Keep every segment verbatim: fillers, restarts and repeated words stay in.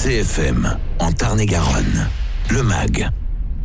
C F M, en Tarn-et-Garonne, le M A G.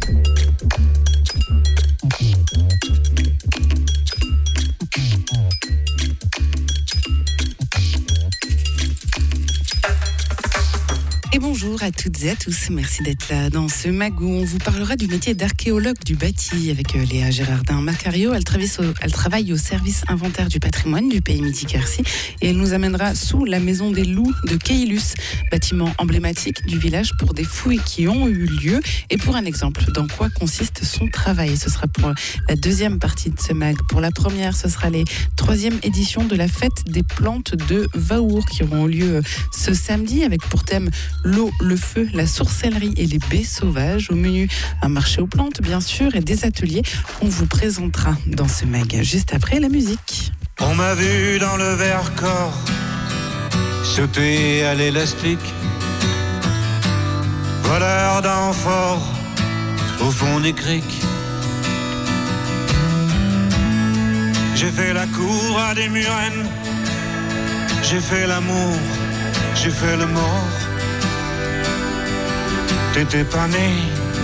Et bonjour à toutes et à tous, merci d'être là dans ce M A G où on vous parlera du métier d'archéologue du bâti avec Léa Gérardin-Macario. Elle, elle travaille au service inventaire du patrimoine du pays Midi-Quercy et elle nous amènera sous la maison des loups de Keilus, bâtiment emblématique du village pour des fouilles qui ont eu lieu et pour un exemple dans quoi consiste son travail. Ce sera pour la deuxième partie de ce M A G. Pour la première, ce sera les troisième éditions de la fête des plantes de Vaour qui auront lieu ce samedi avec pour thème l'eau, le feu, la sorcellerie et les baies sauvages. Au menu, un marché aux plantes, bien sûr, et des ateliers qu'on vous présentera dans ce M A G. Juste après la musique. On m'a vu dans le Vercors sauter à l'élastique, voleur d'amphores au fond des criques. J'ai fait la cour à des murennes, j'ai fait l'amour, j'ai fait le mort. T'étais pas né.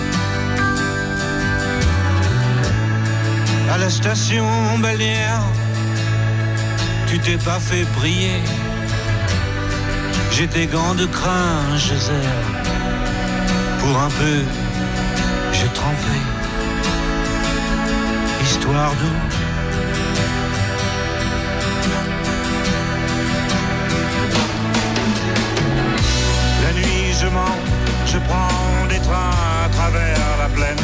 À la station balnéaire, tu t'es pas fait briller. J'ai tes gants de crin, je serre. Pour un peu, j'ai trempé. Histoire d'eau. La nuit, je mens. Je prends des trains à travers la plaine.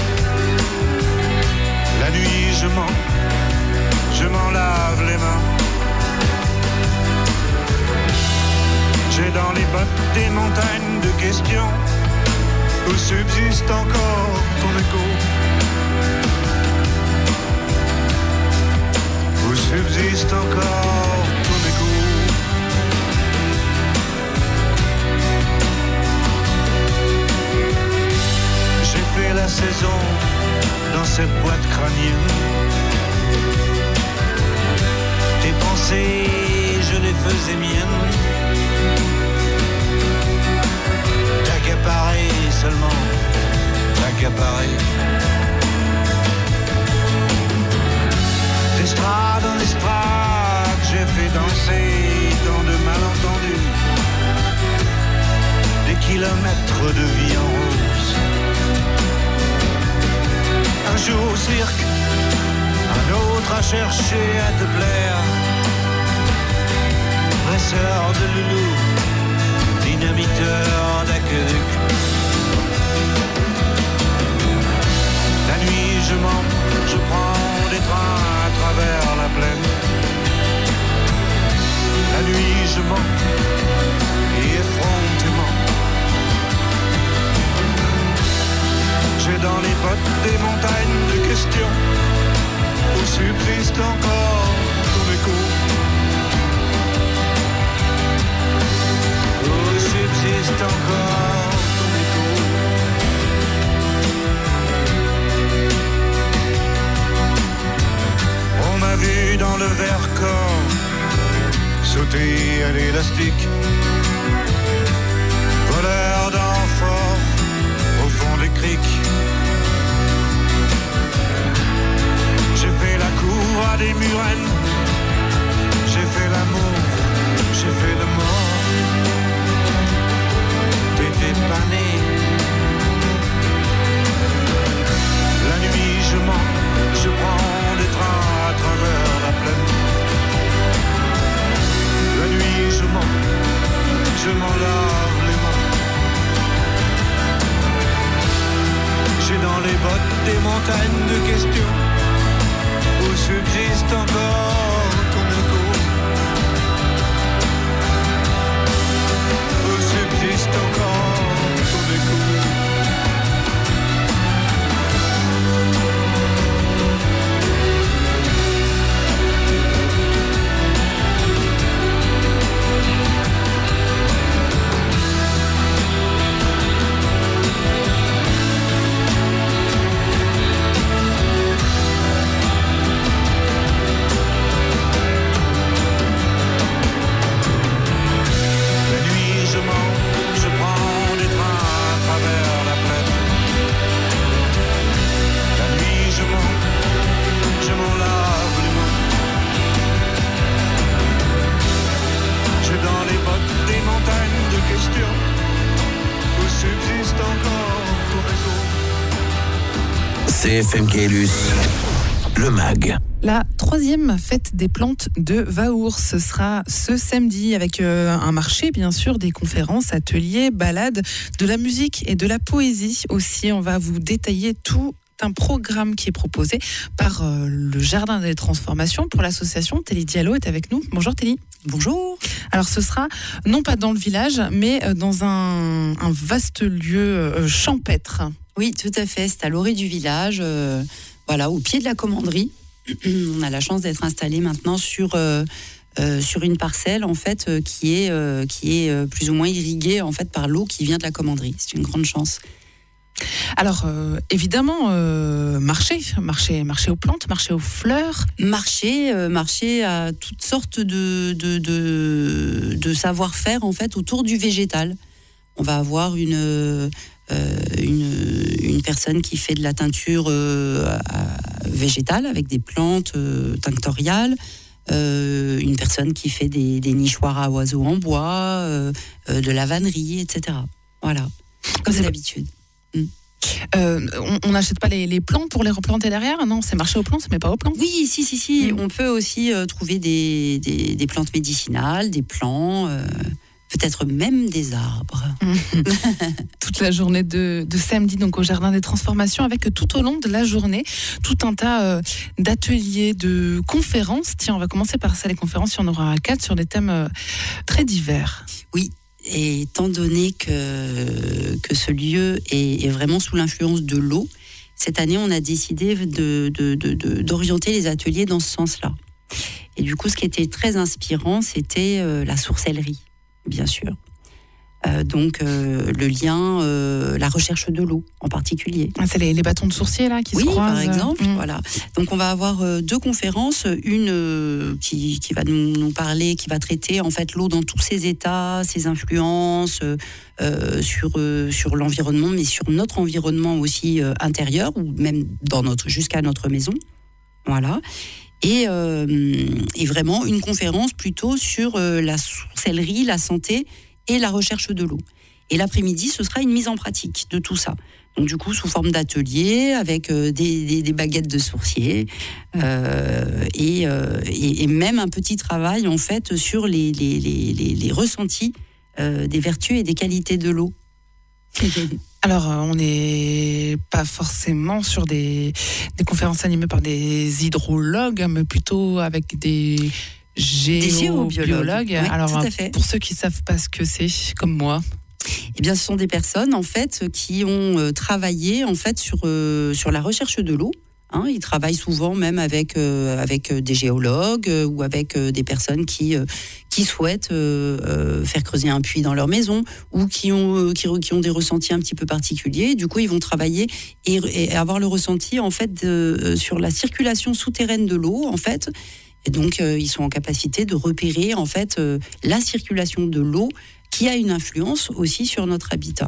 La nuit je mens, je m'en lave les mains. J'ai dans les bottes des montagnes de questions où subsiste encore ton écho. Où subsiste encore ton écho. Fait la saison dans cette boîte crânienne. Tes pensées, je les faisais miennes. T'accaparer seulement, t'accaparer. D'estrade en estrade, j'ai fait danser tant de malentendus. Des kilomètres de vie en rose. Un jour au cirque, un autre à chercher à te plaire. Dresseur de loulou, dynamiteur d'aqueduc. La nuit je mens, je prends des trains à travers la plaine. La nuit je mens, et effrontément. J'ai dans les bottes des montagnes de questions où subsiste encore ton écho. Où subsiste encore ton écho. On m'a vu dans le Vercors sauter à l'élastique, voleur d'amphores au fond des criques. J'ai fait la cour à des murennes, j'ai fait l'amour, j'ai fait le mort. T'étais pas né. La nuit je mens, je prends des trains à travers la plaine. La nuit je mens, je m'en lave les mains. J'ai dans les bottes des montagnes de questions où subsiste encore ton écho. Où subsiste encore ton écho. B F M Caylus, le mag. La troisième fête des plantes de Vaours, ce sera ce samedi avec euh, un marché, bien sûr, des conférences, ateliers, balades, de la musique et de la poésie aussi. On va vous détailler tout un programme qui est proposé par euh, le Jardin des Transformations pour l'association. Téli Diallo est avec nous. Bonjour Téli. Bonjour. Alors ce sera non pas dans le village, mais dans un, un vaste lieu euh, champêtre. Oui, tout à fait. C'est à l'orée du village, euh, voilà, au pied de la commanderie. On a la chance d'être installé maintenant sur euh, euh, sur une parcelle en fait euh, qui est euh, qui est euh, plus ou moins irriguée en fait par l'eau qui vient de la commanderie. C'est une grande chance. Alors euh, évidemment euh, marché, marché, marché aux plantes, marché aux fleurs, marché, euh, marché à toutes sortes de de de, de savoir-faire en fait autour du végétal. On va avoir une euh, une une personne qui fait de la teinture euh, végétale avec des plantes euh, tinctoriales. Euh, une personne qui fait des, des nichoirs à oiseaux en bois, euh, euh, de la vannerie, et cetera. Voilà, comme c'est d'habitude. Euh, on n'achète pas les, les plants pour les replanter derrière? Non, c'est marché aux plantes, mais pas aux plants. Oui, si, si, si. Mmh. On peut aussi euh, trouver des, des, des plantes médicinales, des plants, euh, peut-être même des arbres. Mmh. Toute la journée de, de samedi, donc au Jardin des Transformations, avec tout au long de la journée, tout un tas euh, d'ateliers, de conférences. Tiens, on va commencer par ça, les conférences. Il y en aura quatre sur des thèmes euh, très divers. Oui. Et étant donné que, que ce lieu est, est vraiment sous l'influence de l'eau, cette année, on a décidé de, de, de, de, d'orienter les ateliers dans ce sens-là. Et du coup, ce qui était très inspirant, c'était euh, la sourcellerie, bien sûr. Euh, donc, euh, le lien, euh, la recherche de l'eau en particulier. Ah, c'est les, les bâtons de sourcier là qui oui, se croisent. Oui, par exemple. Mmh. Voilà. Donc, on va avoir euh, deux conférences, une euh, qui, qui va nous, nous parler, qui va traiter en fait l'eau dans tous ses états, ses influences euh, sur euh, sur l'environnement, mais sur notre environnement aussi euh, intérieur ou même dans notre jusqu'à notre maison. Voilà. Et, euh, et vraiment une conférence plutôt sur euh, la sourcellerie, la santé et la recherche de l'eau. Et l'après-midi, ce sera une mise en pratique de tout ça. Donc du coup, sous forme d'atelier, avec euh, des, des, des baguettes de sourcier, euh, et, euh, et, et même un petit travail, en fait, sur les, les, les, les, les ressentis euh, des vertus et des qualités de l'eau. Alors, on n'est pas forcément sur des, des conférences animées par des hydrologues, mais plutôt avec des... géobiologues. géobiologues. Oui, alors, tout à fait. Pour ceux qui ne savent pas ce que c'est, comme moi. Eh bien, ce sont des personnes en fait qui ont euh, travaillé en fait sur euh, sur la recherche de l'eau. Hein, ils travaillent souvent même avec euh, avec des géologues euh, ou avec euh, des personnes qui euh, qui souhaitent euh, euh, faire creuser un puits dans leur maison ou qui ont euh, qui, qui ont des ressentis un petit peu particuliers. Du coup, ils vont travailler et, et avoir le ressenti en fait de, euh, sur la circulation souterraine de l'eau en fait. Et donc, euh, ils sont en capacité de repérer en fait euh, la circulation de l'eau qui a une influence aussi sur notre habitat.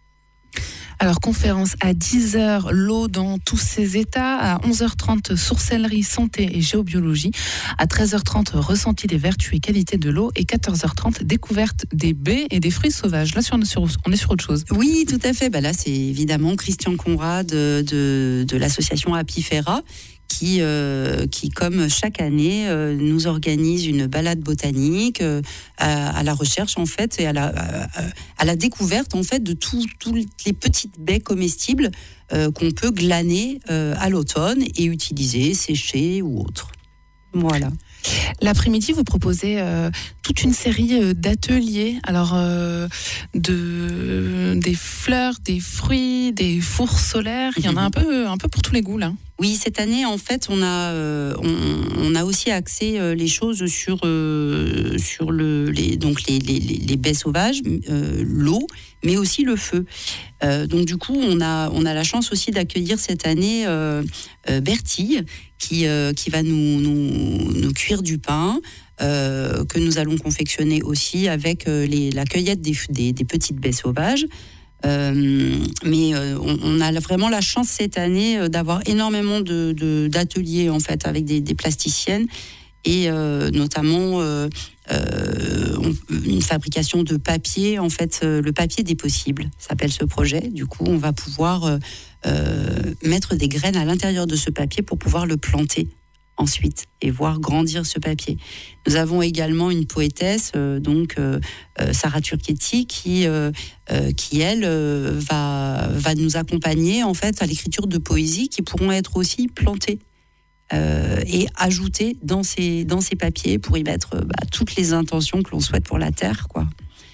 Alors, conférence à dix heures, l'eau dans tous ses états. À onze heures trente, sourcellerie, santé et géobiologie. À treize heures trente, ressenti des vertus et qualités de l'eau. Et quatorze heures trente, découverte des baies et des fruits sauvages. Là, on est sur, on est sur autre chose. Oui, tout à fait. Bah là, c'est évidemment Christian Conrad de, de, de l'association Apifera qui, euh, qui, comme chaque année, euh, nous organise une balade botanique euh, à, à la recherche, en fait, et à la, à, à la découverte, en fait, de toutes les petites baies comestibles euh, qu'on peut glaner euh, à l'automne et utiliser, sécher ou autre. Voilà. L'après-midi, vous proposez euh, toute une série euh, d'ateliers, alors euh, de, des fleurs, des fruits, des fours solaires. Il y en a un peu, un peu pour tous les goûts là. Oui, cette année, en fait, on a, euh, on, on a aussi axé euh, les choses sur, euh, sur le, les, donc les, les, les baies sauvages, euh, l'eau, mais aussi le feu. Euh, donc du coup, on a, on a la chance aussi d'accueillir cette année euh, euh, Bertille, qui, euh, qui va nous, nous, nous cuire du pain, euh, que nous allons confectionner aussi avec euh, les, la cueillette des, des, des petites baies sauvages. Euh, mais euh, on, on a vraiment la chance cette année euh, d'avoir énormément de, de, d'ateliers en fait avec des, des plasticiennes et euh, notamment euh, euh, on, une fabrication de papier. En fait, euh, le papier des possibles s'appelle ce projet. Du coup, on va pouvoir euh, euh, mettre des graines à l'intérieur de ce papier pour pouvoir le planter ensuite et voir grandir ce papier. Nous avons également une poétesse, euh, donc euh, euh, Sarah Turchetti, qui, euh, euh, qui elle euh, va, va nous accompagner en fait à l'écriture de poésie qui pourront être aussi plantées euh, et ajoutées dans ces, dans ces papiers pour y mettre bah, toutes les intentions que l'on souhaite pour la terre, quoi.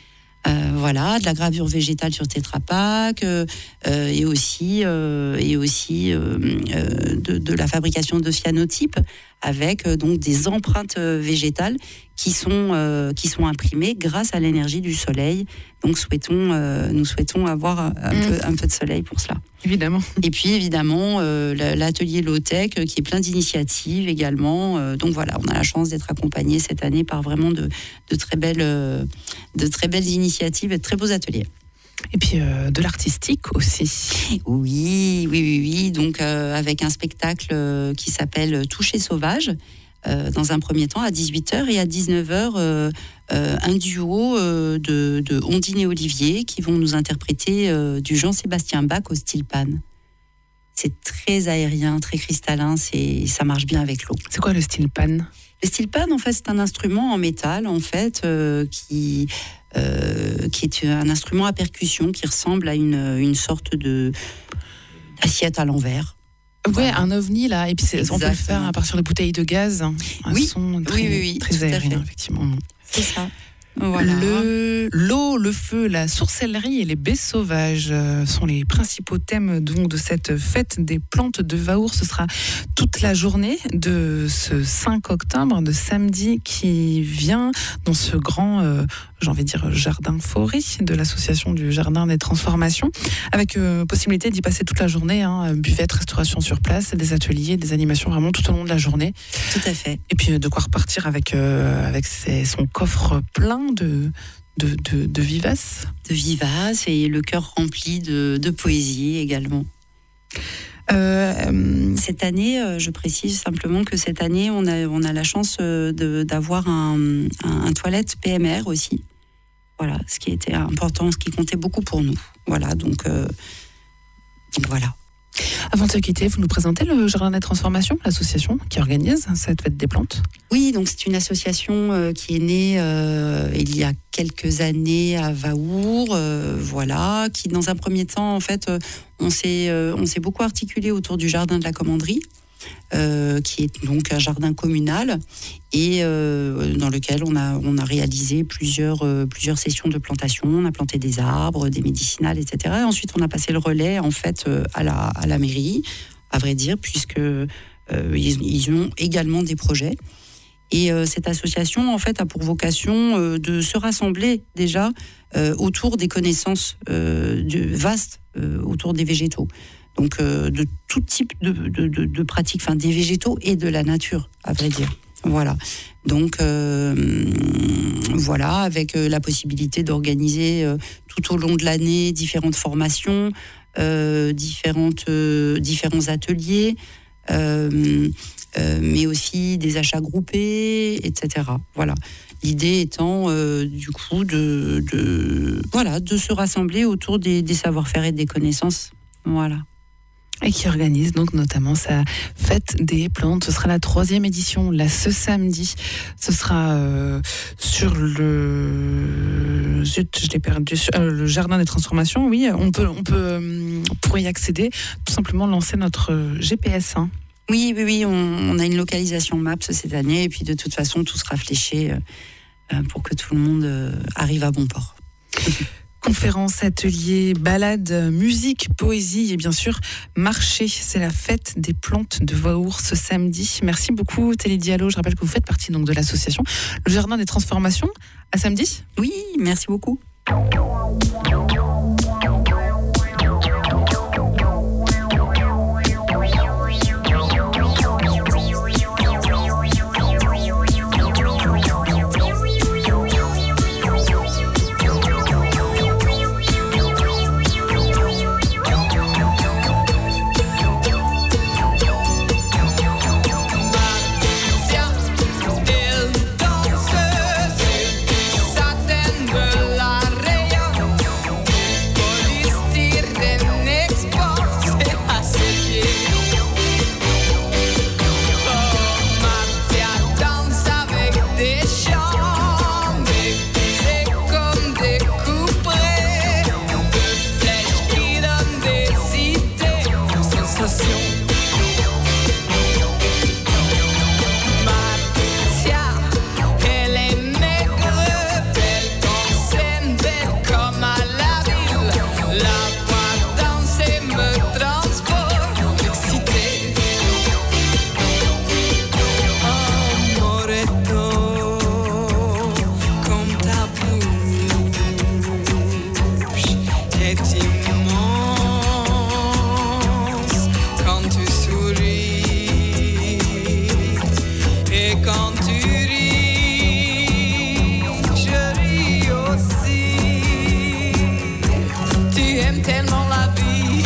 Euh, voilà, de la gravure végétale sur Tetra Pak euh, euh, et aussi, euh, et aussi euh, euh, de, de la fabrication de cyanotypes avec euh, donc des empreintes végétales qui sont, euh, qui sont imprimées grâce à l'énergie du soleil. Donc souhaitons, euh, nous souhaitons avoir un, un, mmh. peu, un peu de soleil pour cela. Évidemment. Et puis évidemment, euh, l'atelier low-tech euh, qui est plein d'initiatives également. Euh, donc voilà, on a la chance d'être accompagné cette année par vraiment de, de, très, belles, euh, de très belles initiatives et de très beaux ateliers. Et puis euh, de l'artistique aussi. Oui, oui, oui, oui. Donc euh, avec un spectacle euh, qui s'appelle Toucher sauvage. Euh, dans un premier temps à dix-huit heures et à dix-neuf heures euh, euh, un duo euh, de, de Ondine et Olivier qui vont nous interpréter euh, du Jean-Sébastien Bach au style pan. C'est très aérien, très cristallin, c'est, ça marche bien avec l'eau. C'est quoi le style pan ? Le style pan, en fait, c'est un instrument en métal en fait euh, qui, euh, qui est un instrument à percussion qui ressemble à une, une sorte de d'assiette à l'envers. Ouais, voilà. Un ovni là, et puis c'est, on peut le faire à partir de bouteilles de gaz. Un oui, son très, oui, oui, oui, très aérien, effectivement. C'est ça. Voilà. Le, l'eau, le feu, la sorcellerie et les baies sauvages euh, sont les principaux thèmes donc, de cette fête des plantes de Vaours. Ce sera toute la journée de ce cinq octobre, de samedi qui vient, dans ce grand, euh, j'ai envie de dire, jardin-forêt de l'association du Jardin des Transformations, avec euh, possibilité d'y passer toute la journée, hein, buvette, restauration sur place, des ateliers, des animations vraiment tout au long de la journée. Tout à fait. Et puis de quoi repartir avec, euh, avec ses, son coffre plein de, de, de, de vivaces. De vivaces et le cœur rempli de, de poésie également. Euh, cette année, je précise simplement que cette année, on a, on a la chance de, d'avoir un, un, un toilette P M R aussi. Voilà, ce qui était important, ce qui comptait beaucoup pour nous. Voilà, donc, euh, donc voilà. Avant de se quitter, vous nous présentez le Jardin des Transformations, l'association qui organise cette fête des plantes. Oui, donc c'est une association euh, qui est née euh, il y a quelques années à Vaours, euh, voilà, qui dans un premier temps, en fait, euh, on s'est, euh, on s'est beaucoup articulé autour du Jardin de la Commanderie, euh, qui est donc un jardin communal et euh, dans lequel on a, on a réalisé plusieurs, euh, plusieurs sessions de plantation. On a planté des arbres, des médicinales, et cetera. Et ensuite, on a passé le relais en fait euh, à, la, à la mairie, à vrai dire, puisque euh, ils, ils ont également des projets. Et euh, cette association, en fait, a pour vocation euh, de se rassembler déjà euh, autour des connaissances euh, de, vastes euh, autour des végétaux. Donc, euh, de tout type de, de, de, de pratiques, enfin, des végétaux et de la nature, à vrai dire. Voilà. Donc, euh, voilà, avec euh, la possibilité d'organiser euh, tout au long de l'année différentes formations, euh, différentes, euh, différents ateliers, euh, euh, mais aussi des achats groupés, et cetera. Voilà. L'idée étant, euh, du coup, de, de, voilà, de se rassembler autour des, des savoir-faire et des connaissances. Voilà. Et qui organise donc notamment sa fête des plantes. Ce sera la troisième édition, là, ce samedi. Ce sera euh, sur le... Zut, je l'ai perdu. Sur, euh, le Jardin des Transformations, oui. On peut, on peut, euh, pour y accéder, tout simplement lancer notre G P S. Hein. Oui, oui, oui. On, on a une localisation Maps cette année. Et puis, de toute façon, tout sera fléché euh, pour que tout le monde euh, arrive à bon port. Conférences, ateliers, balades, musique, poésie et bien sûr marché. C'est la fête des plantes de Vaours ce samedi. Merci beaucoup Téli Diallo. Je rappelle que vous faites partie donc de l'association Le Jardin des Transformations. À samedi. Oui, merci beaucoup. Sac aimes tellement la vie.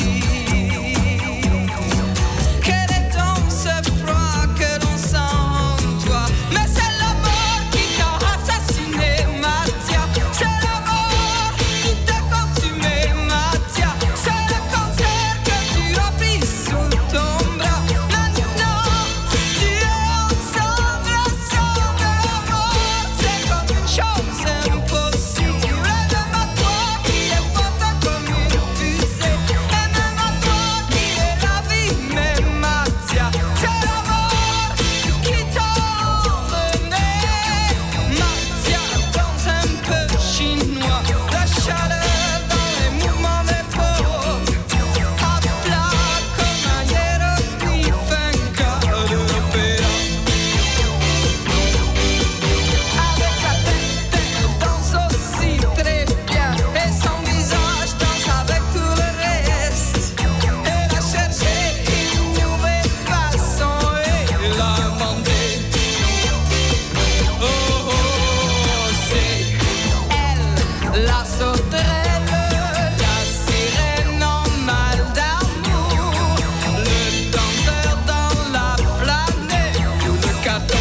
Quel est donc ce froid que l'on sent en toi? Mais c'est la mort qui t'a assassiné, Mathia. C'est la mort qui t'a consumé, Mathia. C'est le cancer que tu as pris sous ton bras. Maintenant, tu es ensemble, ensemble. La mort, c'est comme une chose impossible. Et même à toi qui est forte comme une fusée. Et même à toi qui est la vie, mais Mathia, c'est la mort qui t'a emmené. Mathia, dans un peu chinois, la chaleur dans les mouvements des peaux, à plat comme un hiéroglyphe, un cas de l'opéra. Avec la tête, elle danse aussi très bien, et son visage danse avec tout le reste. Elle a cherché une nouvelle façon et l'a inventée. Oh, oh, c'est elle, la sauterelle, la sirène en mal d'amour, le danseur dans la planète, tout le caton.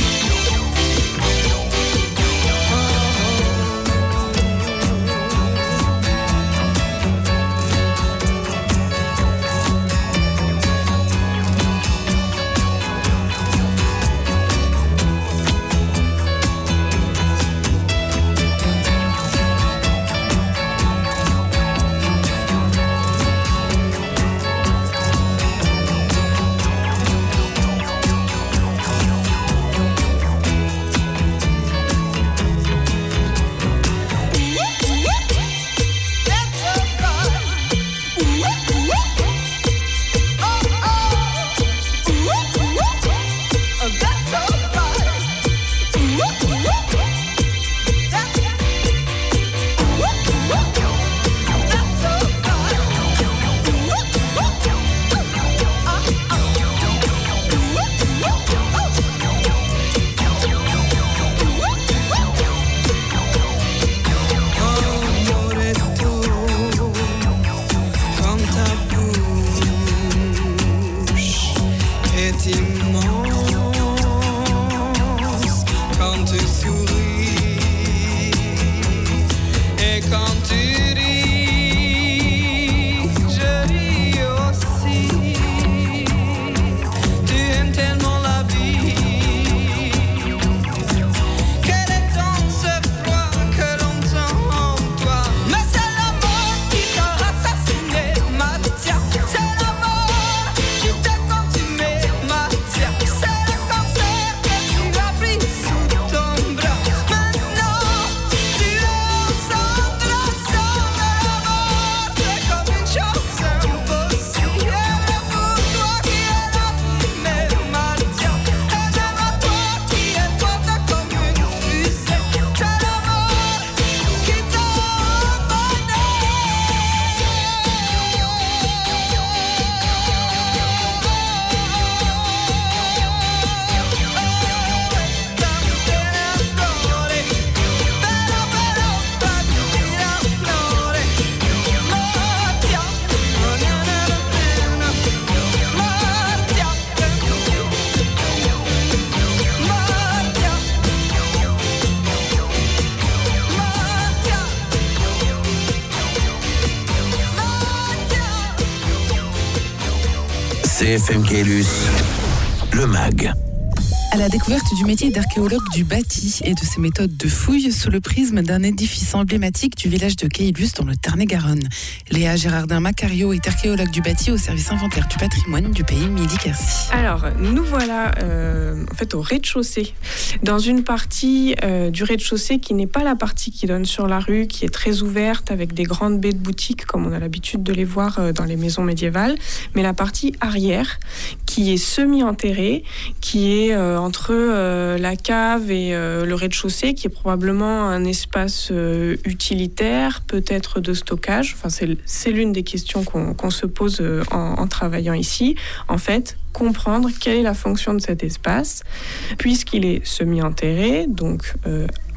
Quand ta bouche est immense, quand tu souris et quand tu ris, je ris aussi. Tu aimes tellement la vie. Quel est donc ce froid que l'on sent en toi? Mais c'est la mort qui t'a assassiné, Mathia. C'est la mort qui t'a consumé, Mathia. C'est le cancer que tu as pris sous ton bras. Maintenant, tu es ensemble, ensemble. La mort, c'est comme une chose impossible. Et pour toi qui es la vie, mais Mathia. Et même à toi qui est forte comme une fusée. C'est la mort qui t'a emmené. C F M Caylus, le mag. À la découverte du métier d'archéologue du bâti et de ses méthodes de fouille sous le prisme d'un édifice emblématique du village de Caylus dans le Tarn-et-Garonne. Léa Gérardin-Macario est archéologue du bâti au service inventaire du patrimoine du pays Midi-Quercy. Alors, nous voilà euh, en fait au rez-de-chaussée, dans une partie euh, du rez-de-chaussée qui n'est pas la partie qui donne sur la rue, qui est très ouverte avec des grandes baies de boutiques comme on a l'habitude de les voir euh, dans les maisons médiévales, mais la partie arrière qui est semi-enterrée, qui est euh, entre euh, la cave et euh, le rez-de-chaussée, qui est probablement un espace euh, utilitaire, peut-être de stockage. Enfin, c'est, c'est l'une des questions qu'on, qu'on se pose euh, en, en travaillant ici. En fait, comprendre quelle est la fonction de cet espace, puisqu'il est semi-enterré, donc euh,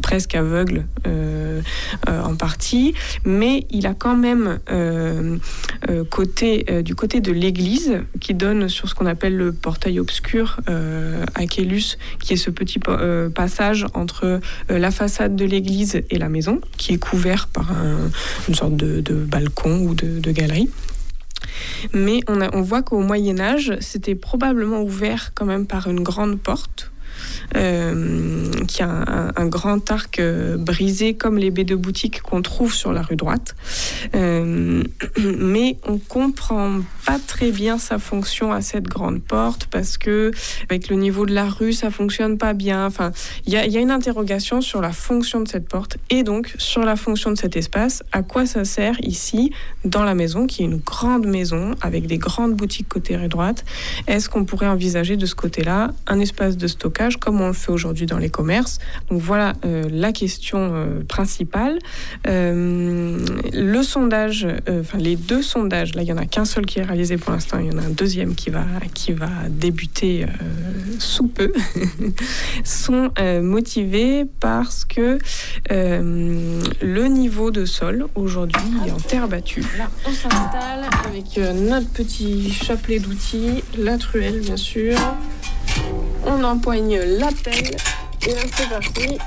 presque aveugle euh, euh, en partie, mais il a quand même euh, euh, côté, euh, du côté de l'église qui donne sur ce qu'on appelle le portail obscur euh, Achellus, qui est ce petit euh, passage entre euh, la façade de l'église et la maison, qui est couvert par un, une sorte de, de balcon ou de, de galerie. Mais on, a, on voit qu'au Moyen-Âge, c'était probablement ouvert quand même par une grande porte, euh, qui a un, un grand arc euh, brisé, comme les baies de boutique qu'on trouve sur la rue droite. Euh, mais on comprend pas très bien sa fonction à cette grande porte, parce que avec le niveau de la rue, ça fonctionne pas bien. Enfin, il y a, y a une interrogation sur la fonction de cette porte, et donc sur la fonction de cet espace. À quoi ça sert ici, dans la maison, qui est une grande maison, avec des grandes boutiques côté rue droite? Est-ce qu'on pourrait envisager de ce côté-là un espace de stockage, comme on le fait aujourd'hui dans les commerces? Donc voilà euh, la question euh, principale. Euh, le sondage, euh, enfin les deux sondages, là il n'y en a qu'un seul qui est réalisé pour l'instant, il y en a un deuxième qui va, qui va débuter euh, sous peu, sont euh, motivés parce que euh, le niveau de sol aujourd'hui est en terre battue. Là on s'installe avec euh, notre petit chapelet d'outils, la truelle bien sûr. On empoigne la pelle et là c'est parti.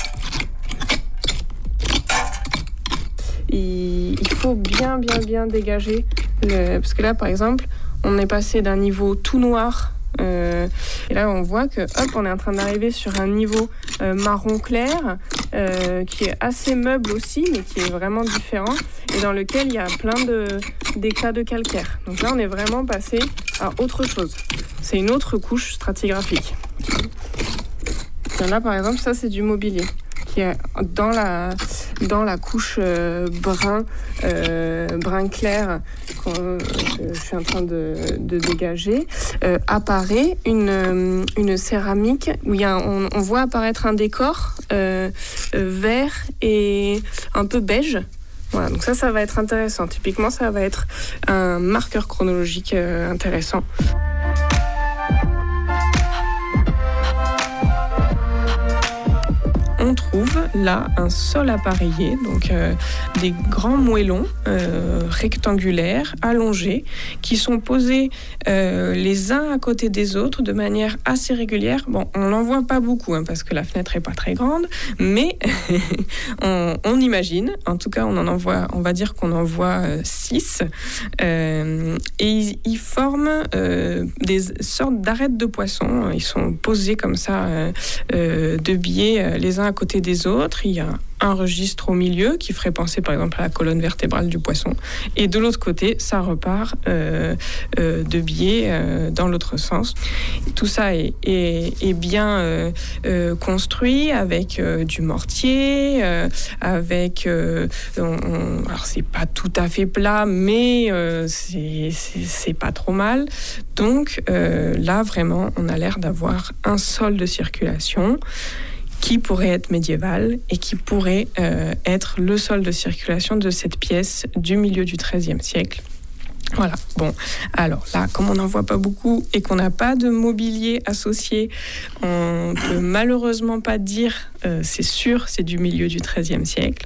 Il faut bien bien bien dégager le... parce que là par exemple on est passé d'un niveau tout noir euh, et là on voit que hop on est en train d'arriver sur un niveau euh, marron clair euh, qui est assez meuble aussi, mais qui est vraiment différent et dans lequel il y a plein de d'éclats de calcaire. Donc là on est vraiment passé à autre chose. C'est une autre couche stratigraphique. Et là par exemple ça c'est du mobilier qui est dans la, dans la couche euh, brun, euh, brun clair que euh, je suis en train de, de dégager, euh, apparaît une, une céramique où il y a, on, on voit apparaître un décor euh, euh, vert et un peu beige. Voilà, donc ça, ça va être intéressant. Typiquement, ça va être un marqueur chronologique euh, intéressant. On trouve là un sol appareillé, donc euh, des grands moellons euh, rectangulaires, allongés, qui sont posés euh, les uns à côté des autres de manière assez régulière. Bon, on n'en voit pas beaucoup hein, parce que la fenêtre n'est pas très grande, mais on, on imagine, en tout cas on en envoie, on va dire qu'on en voit euh, six, euh, et ils, ils forment euh, des sortes d'arêtes de poisson. Ils sont posés comme ça euh, euh, de biais euh, les uns à côté des autres. Il y a un registre au milieu qui ferait penser par exemple à la colonne vertébrale du poisson, et de l'autre côté ça repart euh, euh, de biais euh, dans l'autre sens. Tout ça est, est, est bien euh, euh, construit avec euh, du mortier, euh, avec euh, on, on, alors c'est pas tout à fait plat, mais euh, c'est, c'est, c'est pas trop mal. Donc euh, là vraiment on a l'air d'avoir un sol de circulation qui pourrait être médiéval et qui pourrait euh, être le sol de circulation de cette pièce du milieu du treizième siècle. Voilà, bon, alors là, comme on n'en voit pas beaucoup et qu'on n'a pas de mobilier associé, on peut malheureusement pas dire, euh, c'est sûr, c'est du milieu du treizième siècle.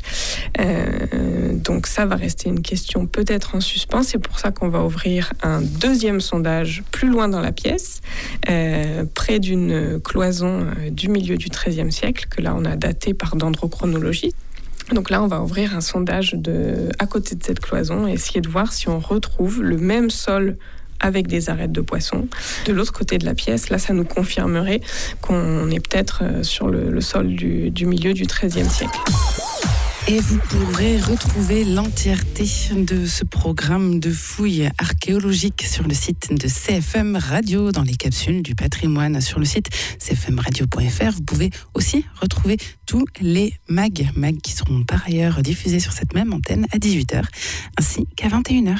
Euh, donc ça va rester une question peut-être en suspens. C'est pour ça qu'on va ouvrir un deuxième sondage plus loin dans la pièce, euh, près d'une cloison euh, du milieu du treizième siècle, que là on a daté par dendrochronologie. Donc là, on va ouvrir un sondage de, à côté de cette cloison et essayer de voir si on retrouve le même sol avec des arêtes de poisson de l'autre côté de la pièce. Là, ça nous confirmerait qu'on est peut-être sur le, le sol du, du milieu du treizième siècle. Et vous pourrez retrouver l'entièreté de ce programme de fouilles archéologiques sur le site de C F M Radio, dans les capsules du patrimoine sur le site c f m radio point f r. Vous pouvez aussi retrouver tous les mags, mags qui seront par ailleurs diffusés sur cette même antenne à dix-huit heures ainsi qu'à vingt et une heures.